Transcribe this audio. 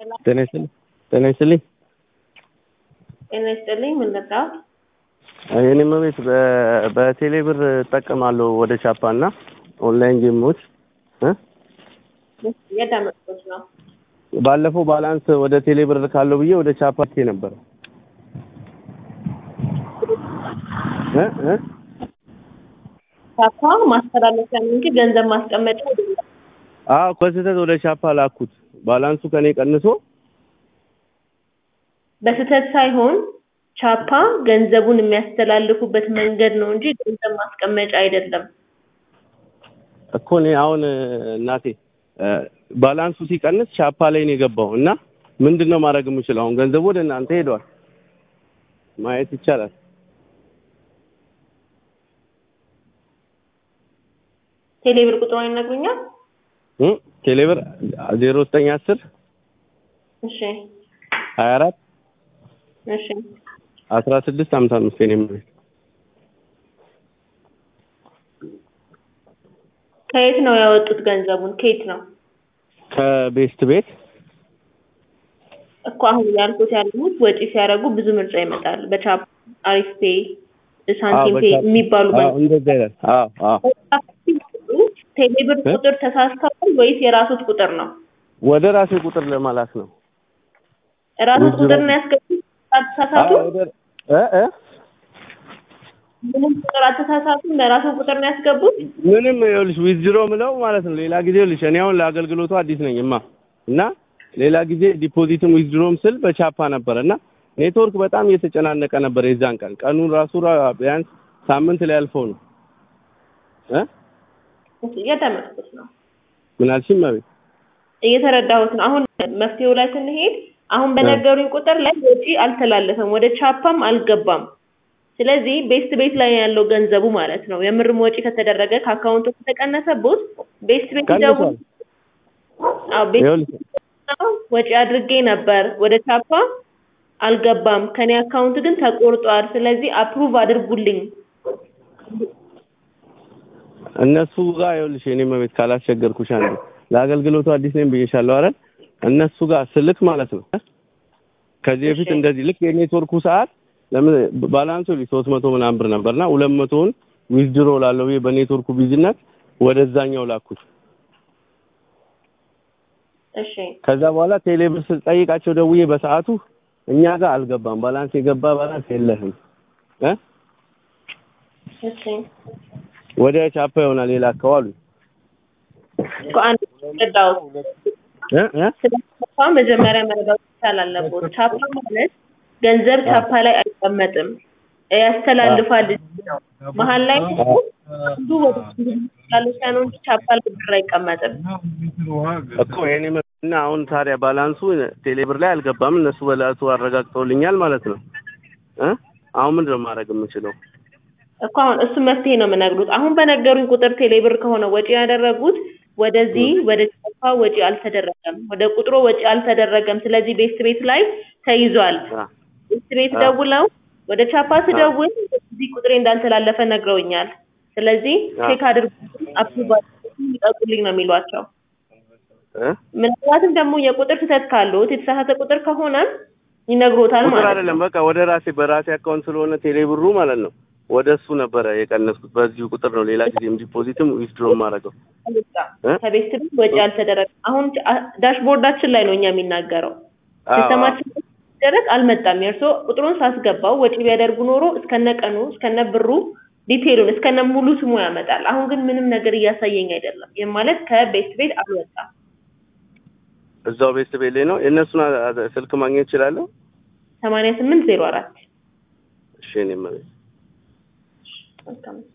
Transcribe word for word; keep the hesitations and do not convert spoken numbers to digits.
ጤና ይስጥልኝ ጤና ይስጥልኝ ጤና ይስጥልኝ ምን ልርዳዎት? የኔም ቤት በቴሌ ብር እጠቀማለሁ ወደ ቻፓና ኦንላይን ጌሞች እ የዳመጥኩት ነው። ባለፈው ባላንስ ወደ ቴሌ ብር ካለው ብዬ ወደ ቻፓ ልኬ ነበር እ እ ቻፓ ማስተላለፊያ ነው እንጂ ገንዘብ ማስቀመጫ አይደለም። አዎ በስህተት ወደ ቻፓ ላኩት ባላንሱ ከኔ ቀንሶ በስህተት ሳይሆን ቻፓ ገንዘቡን የሚያስተላልፉበት መንገድ ነው እንጂ ገንዘብ ማስቀመጫ አይደለም እኮ ነው። አሁን እናቴ ባላንሱ ሲቀንስ ቻፓ ላይ ነው የገባው እና ምንድነው ማድረግ የምችለው? አሁን ገንዘቡ ወደ እናንተ ሄዷል ማየት ይቻላል። ቴሌብር ቁጥሩን ይነግሩኛል? እ ቴሌብር ዜሮ ዘጠኝ አስር እሺ ሀያ አራት እሺ አስራ ስድስት ሃምሳ አምስት የኔ ቤት። ከየት ነው ያወጡት ገንዘቡን? ከየት ነው? ከቤስት ቤት እኮ አሁን ያልኩት ያሉት ወጪ ሲያደርጉ ብዙ ምርጫ ይመጣል። በቻፕ አሪፍ ፔይ ሳንቲም ፔይ የሚባሉ አዎ እንደዛ ይላል። አዎ አዎ ቴሌብር ቁጥር ተሳስተዋል ወይስ የራሱት ቁጥር ነው? ወደ ራሴ ቁጥር ለማላክ ነው። ራሱት ቁጥር ነው ያስገቡት? አትሳሳቱ እ እ ምንም ቁጥር አትሳሳቱ ለራሱ ቁጥር ነው ያስገቡት? ምንም ይኸውልሽ ዊዝድሮ ምለው ማለት ነው። ሌላ ጊዜ ይኸውልሽ እኔ አሁን ለአገልግሎቱ አዲስ ነኝማ እና ሌላ ጊዜ ዲፖዚትም ዊዝድሮም ስል በቻፓ ነበርና ኔትወርክ በጣም እየተጨናነቀ ነበር። የዛን ቀን ቀኑን ራሱ ቢያንስ ሳምንት ላይ አልፈው ነው እ እየተመለስኩት ነው። ምን አልሽኝ? ማለት እየተረዳሁት ነው። አሁን መፍትሄው ላይ ስንሄድ አሁን በነገሩኝ ቁጥር ላይ ወጪ አልተላለፈም፣ ወደ ቻፓም አልገባም። ስለዚህ ቤስት ቤት ላይ ያለው ገንዘቡ ማለት ነው የምርም ወጪ ከተደረገ ከአካውንቱ ከተቀነሰበት ቤስት ቤት ደውል አው ቤስት ወጪ አድርጌ ነበር ወደ ቻፓ አልገባም፣ ከኔ አካውንት ግን ተቆርጧል። ስለዚህ አፕሩቭ አድርጉልኝ። እነሱ ጋር ይኸውልሽ የኔ መቤት ካላስቸገርኩሽ አንዴ ለአገልግሎቱ አዲስ ነኝ ብዬሻለሁ አይደል? እነሱ ጋር ስልክ ማለት ነው ከዚህ በፊት እንደዚህ ልክ የኔትወርኩ ሰዓት ለምን ባላንሱ ሶስት መቶ ምናምን ብር ነበርና ሁለት መቶውን ዊዝድሮ ላለው በኔትወርኩ ቢዝነስ ወደዛኛው ላኩት። እሺ ከዛ በኋላ ቴሌብር ስጠይቃቸው ደውዬ በሰዓቱ እኛ ጋር አልገባም ባላንስ የገባ ባላንስ የለህም እ እሺ ወደ ቻፓ ይሆናል የላከዋሉ ቋን ተዳው እ እ ቻፓ መጀመሪያ መረዳት ይቻላልበት። ቻፓ ማለት ገንዘብ ቻፓ ላይ አይቀመጥም ያስተላልፋል ነው። መሃል ላይ ብዙ ወደ ያለው ቻፓ ላይ ብር አይቀመጥም እኮ የኔ እና አሁን ታዲያ ባላንሱ ቴሌብር ላይ አልገባም። እነሱ በላቱ አረጋግጠውልኛል ማለት ነው እ አሁን ምንድነው ማድረግ የምችለው? እኮ አሁን እሱ መፍትሄ ነው የምነግሩት። አሁን በነገሩኝ ቁጥር ቴሌብር ከሆነ ወጪ ያደረጉት ወደዚህ ወደ ቻፓ ወጪ አልተደረገም፣ ወደ ቁጥሩ ወጪ አልተደረገም። ስለዚህ ቤስት ቤት ላይ ተይዟል። ቤስት ቤት ደውለው ወደ ቻፓ ስደውል እዚህ ቁጥሬ እንዳልተላለፈ ነግረውኛል። ስለዚህ ቼክ አድርጉ አፕሩቭ ይጠቁልኝ ነው የሚሏቸው። እ ምናልባትም ደግሞ የቁጥር ስህተት ካለው የተሳሳተ ቁጥር ከሆነ ይነግሮታል ማለት ነው። አይደለም በቃ ወደ ራሴ በራሴ አካውንት ስለሆነ ቴሌብሩ ማለት ነው ወደሱ ነበር የቀነስኩት። በዚሁ ቁጥር ነው ሌላ ጊዜም ዲፖዚትም ዊዝድሮ ማድረገው። ከቤስት ቤት ወጪ አልተደረገም። አሁን ዳሽቦርዳችን ላይ ነው እኛ የሚናገረው። ሲስተማችን ደረቅ አልመጣም። የርሶ ቁጥሩን ሳስገባው ወጪ ቢያደርጉ ኖሮ እስከነቀኑ እስከነብሩ ዲቴሉን እስከነ ሙሉ ስሙ ያመጣል። አሁን ግን ምንም ነገር እያሳየኝ አይደለም። ይሄ ማለት ከቤስት ቤት አልወጣም። እዛው ቤስት ቤት ላይ ነው። የእነሱን ስልክ ማግኘት እችላለሁ? ሰማንያ ስምንት ዜሮ አራት እሺ እኔ ማለት Welcome.